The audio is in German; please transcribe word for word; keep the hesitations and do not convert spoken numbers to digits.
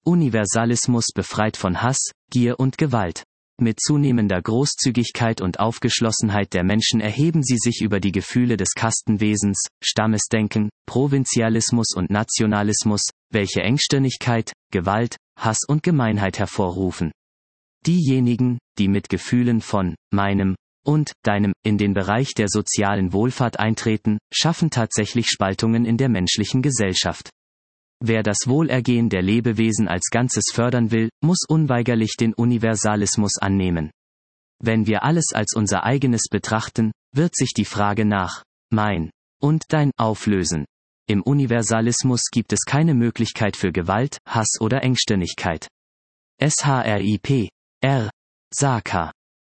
Universalismus befreit von Hass, Gier und Gewalt. Mit zunehmender Großzügigkeit und Aufgeschlossenheit der Menschen erheben sie sich über die Gefühle des Kastenwesens, Stammesdenken, Provinzialismus und Nationalismus, welche Engstirnigkeit, Gewalt, Hass und Gemeinheit hervorrufen. Diejenigen, die mit Gefühlen von meinem und deinem in den Bereich der sozialen Wohlfahrt eintreten, schaffen tatsächlich Spaltungen in der menschlichen Gesellschaft. Wer das Wohlergehen der Lebewesen als Ganzes fördern will, muss unweigerlich den Universalismus annehmen. Wenn wir alles als unser eigenes betrachten, wird sich die Frage nach mein und dein auflösen. Im Universalismus gibt es keine Möglichkeit für Gewalt, Hass oder Engstirnigkeit. S H R I P R. Saka